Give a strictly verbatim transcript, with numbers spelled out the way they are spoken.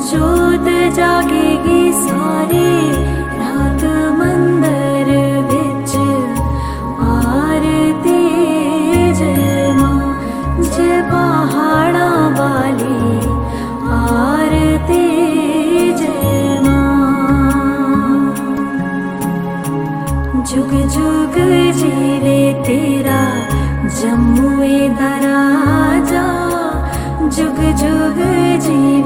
जोत जागेगी सारी रात मंदिर विच आरती जय मां जय पहाड़ा वाली आरती जय मां। जुग जुग जीवे तेरा जम्मू दा राजा जुग जुग जी